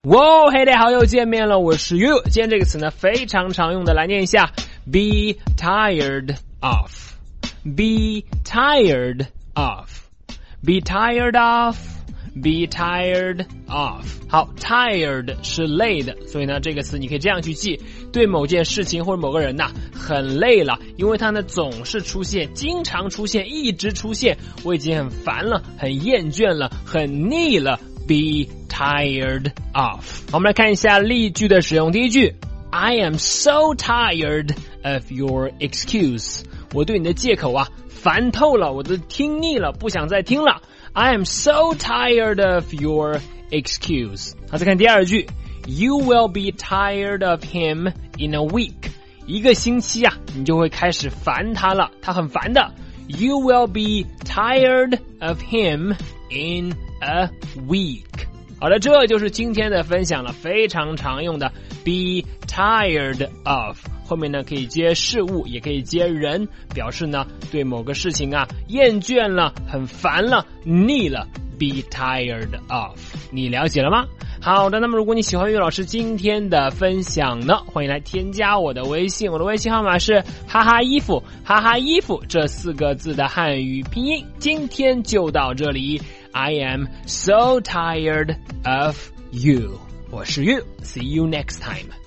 哇，嘿，大家好，又见面了，我是 you。今天这个词呢非常常用的，来念一下 be tired of， be tired of， be tired of， be tired of。 好， tired 是累的，所以呢这个词你可以这样去记，对某件事情或者某个人很累了，因为它呢总是出现，经常出现，一直出现，我已经很烦了，很厌倦了，很腻了， be tired of。 好，我们来看一下例句的使用。第一句 I am so tired of your excuse， 我对你的借口烦透了，我都听腻了，不想再听了。 I am so tired of your excuse。 好，再看第二句 You will be tired of him in a week， 一个星期你就会开始烦他了，他很烦的。 You will be tired of him in a week。 好的，这就是今天的分享了，非常常用的 be tired of， 后面呢可以接事物，也可以接人，表示呢对某个事情厌倦了，很烦了，腻了， be tired of。 你了解了吗？好的，那么如果你喜欢岳老师今天的分享呢，欢迎来添加我的微信，我的微信号码是哈哈衣服，哈哈衣服这4个字的汉语拼音。今天就到这里， I am so tired of you。 我是 you， see you next time。